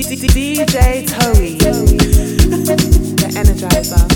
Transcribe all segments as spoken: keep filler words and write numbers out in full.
D J Toey, the Energizer.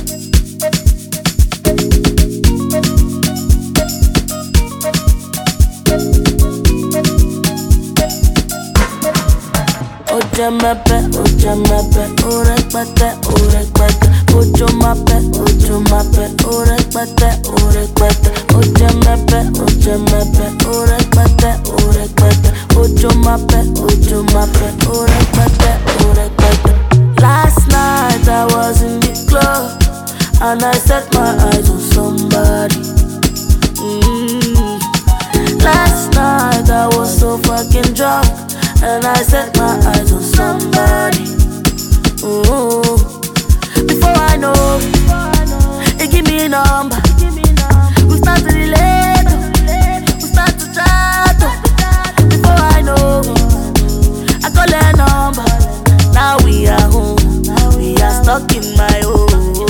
Oja mape, oja mape, orek bate, orek bate. Ojo mape, ojo mape, orek bate, orek bate. Oja mape, oja mape, orek bate, orek bate. Ojo mape, ojo mape, orek bate, orek bate. Last night I was in the club and I set my eyes on somebody. Mm. Last night I was so fucking drunk and I set my eyes on somebody. Ooh. Before I know, it give me a number. We start to relate, we start to chat. Before I know, I call her number. Now we are home, we are stuck in my home.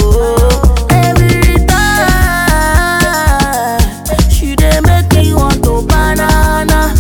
Every time she dey make me want to banana.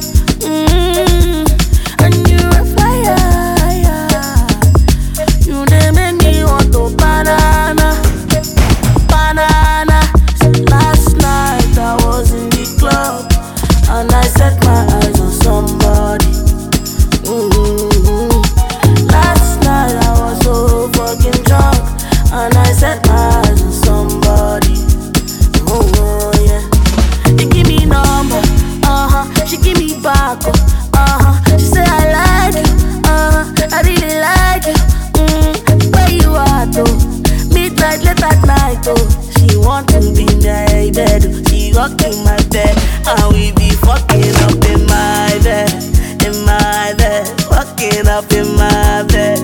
And I set my eyes on somebody. Mm-hmm. Last night I was so fucking drunk, and I set my eyes on somebody. Oh yeah. She give me number, uh huh. She give me back, uh huh. She say I like you, uh huh. I really like you. Mm. Where you at though? Midnight, late at night oh. She want to be in the bed. She rock in my bed, and we be fucking up in my bed, in my bed, fucking up in my bed.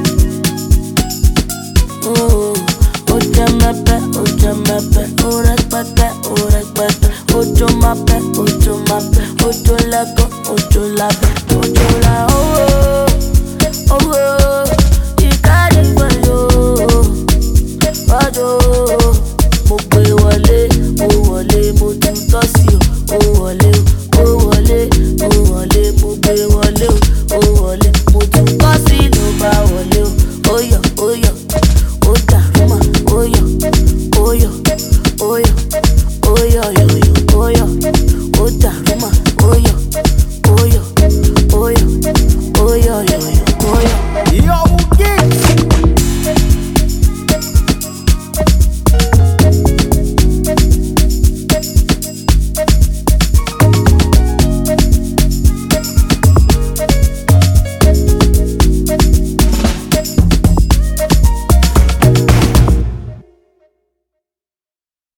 Ooh, oja mape, oja mape, orek bate, orek bate. Ojo mape, ojo mape, ojo lego, ojo labe, ojo la oh oh oh. You carry for you, ojo. Mo gbe wọlé, mo wọlé, mo tún tọ́ sí o, ó wọlé o. Ó wọlé, ó wọlé, mo gbé wọlé o, ó wọlé, mo tún